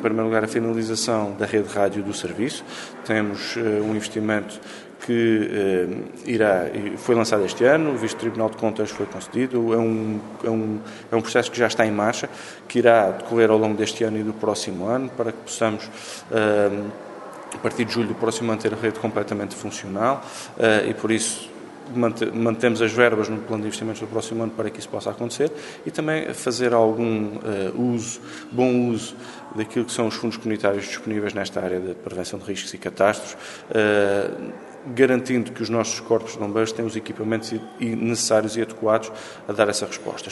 primeiro lugar, a finalização da rede rádio do serviço. Temos um investimento que foi lançado este ano, o visto Tribunal de Contas foi concedido, é um processo que já está em marcha, que irá decorrer ao longo deste ano e do próximo ano, para que possamos, a partir de julho do próximo ano, ter a rede completamente funcional, e por isso mantemos as verbas no plano de investimentos do próximo ano para que isso possa acontecer, e também fazer algum bom uso daquilo que são os fundos comunitários disponíveis nesta área de prevenção de riscos e catástrofes, garantindo que os nossos corpos de bombeiros têm os equipamentos necessários e adequados a dar essa resposta.